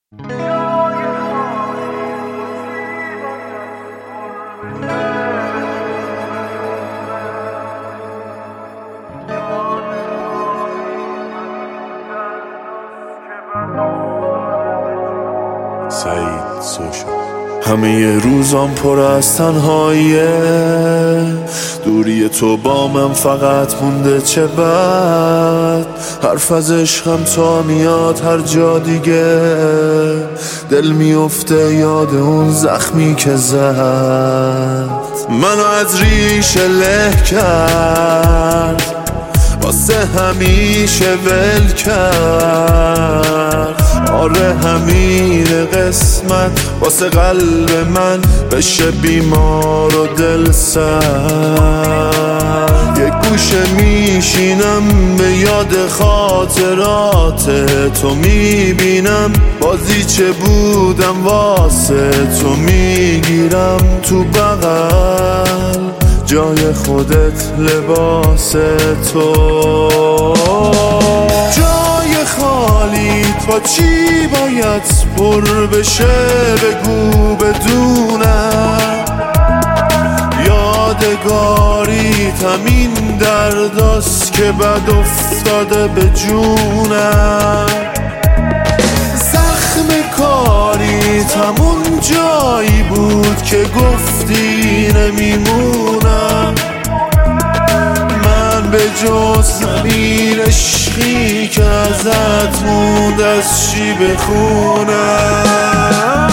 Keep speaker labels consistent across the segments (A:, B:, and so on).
A: سعید سوشا. همه روزام پر از تنهاییه، دوری تو با من فقط مونده چه بد. حرف از عشقم تا میاد هر جا دیگه، دل میفته یاد اون زخمی که زد. منو از ریشه له کرد، واسه همیشه ول کرد. آره همین قسمت واسه قلب من بشه بیمار و دل سرد. یک گوشه میشینم به یاد خاطرات تو، میبینم بازیچه بودم واسه تو، میگیرم تو بغل جای خودت لباس تو. جای خالیت با چی باید پر بشه بگو بدونم. یادگاریت همین درداست که بد افتاده به جونم. زخم کاریت همون جایی بود که گفتی نمیمونم. من به جز زمین عشقی که ازت موند از چی بخونم.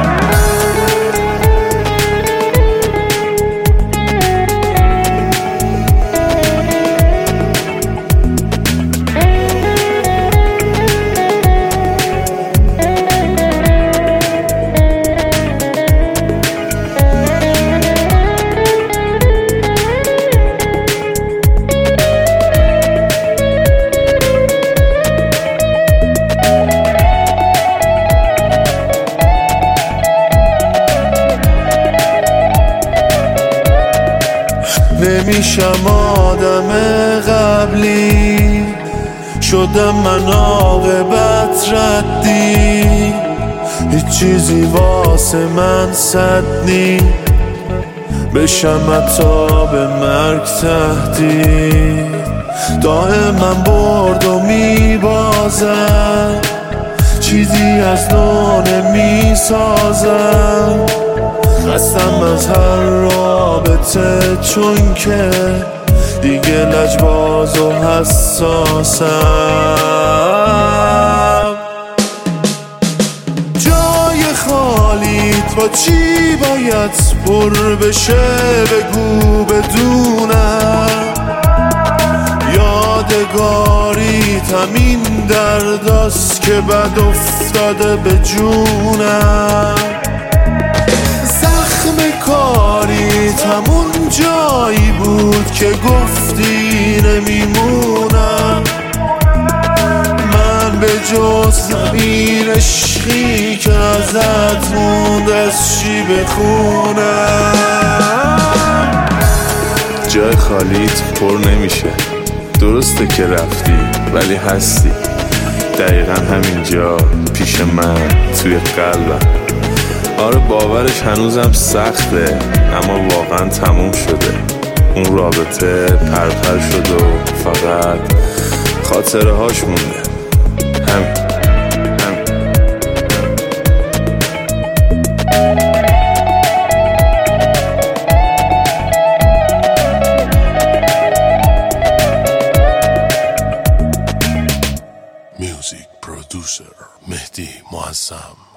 A: نمیشم آدم قبلی، شدم من عاقبت ردی. هیچ چیزی واسه من صد نی، بشم حتی به مرگ تهدید. دائما برد و میبازم، چیزی از نو نمیسازم. خستم از هر رابطه چون که دیگه لجباز و حساسم. جای خالیت با چی باید پر بشه بگو بدونم. یادگاریت همین درداست که بد افتاده به جونم. کاریت همون جایی بود که گفتی نمیمونم. من به جز زمین عشقی که ازت موند از چی بخونم.
B: جای خالیت پر نمیشه، درسته که رفتی ولی هستی دقیقا همینجا پیش من توی قلبم. آره باورش هنوزم سخته، اما واقعا تموم شده. اون رابطه پرپر شد و فقط خاطره هاش مونده. همین
A: میوزیک پرودوسر مهدی معظم.